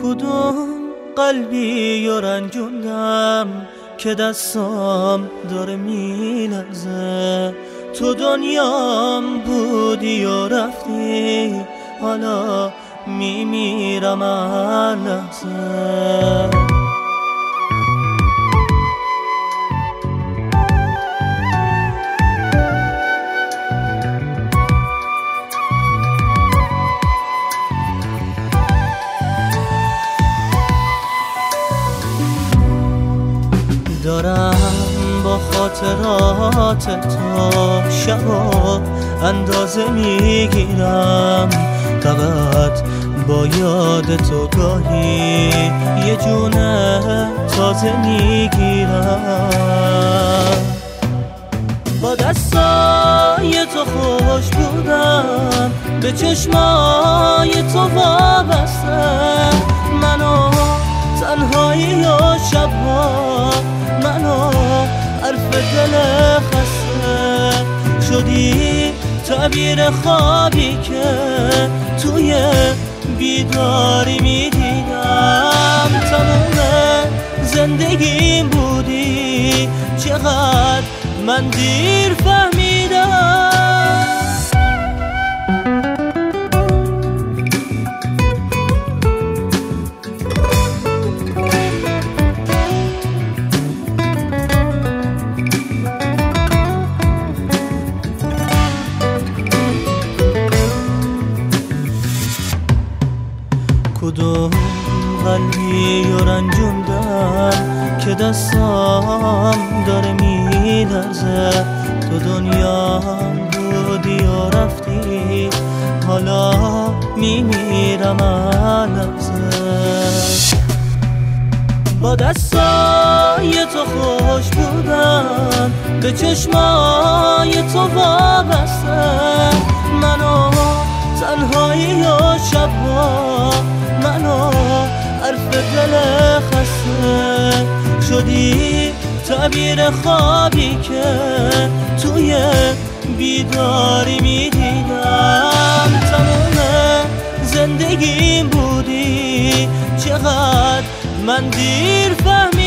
کدوم قلبی و رنجوندم که دستام داره میلرزه. تو دنیام بودی و رفتی، حالا میمیرم هر لحظه. دارم با خاطرات تو شبا اندازه میگیرم، فقط با یاد تو گاهی یه جونه تازه میگیرم. با دستای تو خوش بودم، به چشمای تو وابسته، منو تنهایی و شبها، منو حرف دل خسته شدی، تعبیر خوابی که توی بیداری میدیدم. تموم زندگیم بودی، چقدر من دیر فهمیدم. کدوم قلبی و رنجوندم که دستام داره میلرزه. تو دنیام بودی و رفتی، حالا میمیرم هر لحظه. با دستای تو خوش بودم، به چشمای تو وابسته، منو تنهایی و شبها، منو حرف دل خسته شدی، تعبیر خوابی که توی بیداری میدیدم. تموم زندگیم بودی، چقدر من دیر فهمیدم.